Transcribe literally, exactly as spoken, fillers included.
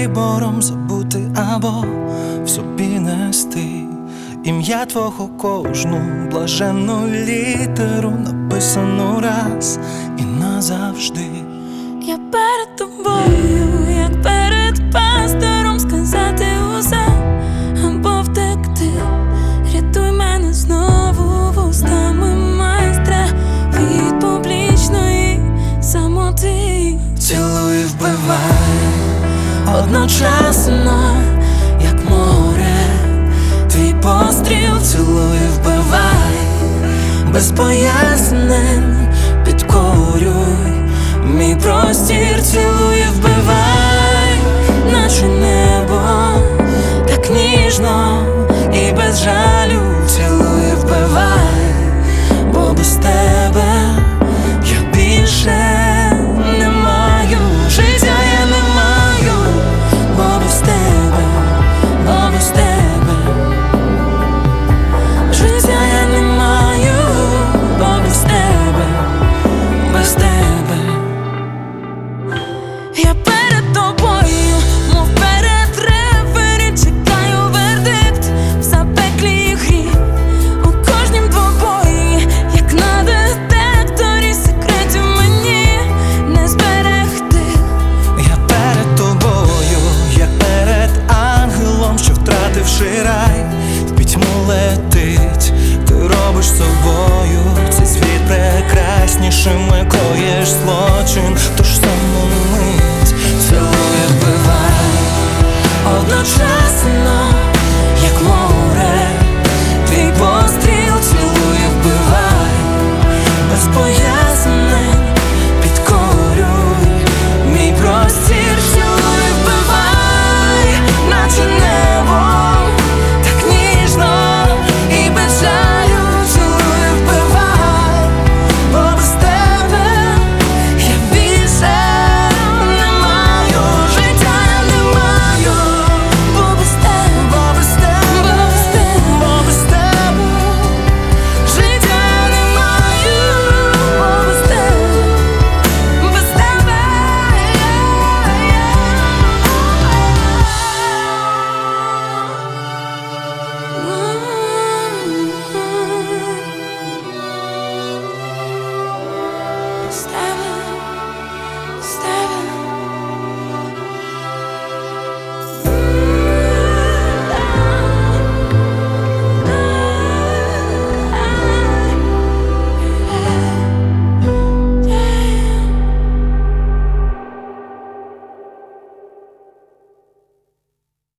вибором забути або в собі нести ім'я твого, кожну блаженну літеру, написану раз і назавжди. Я перед тобою, як перед пастором, сказати усе або втекти. Рятуй мене знову вустами майстра від публічної самоти. Цілуй і вбивай одночасно, як море, твій постріл. Цілуй і вбивай без пояснень, підкорюй мій простір. Цілуй і вбивай, наче небо, так ніжно і без жалю. Цілуй і вбивай, бо без тебе я більше не маю. Життя я не маю, бо без тебе, бо без тебе. Життя я не маю, бо без тебе, без тебе. Я перед тобою, мов перед рефері, чекаю вердикт в запеклій грі. У кожнім двобої, як на детекторі, секретів мені не зберегти. Я перед тобою, як перед ангелом, що, втративши рай, в пітьму летить. Ти робиш собою цей світ прекраснішим, коїш злочин.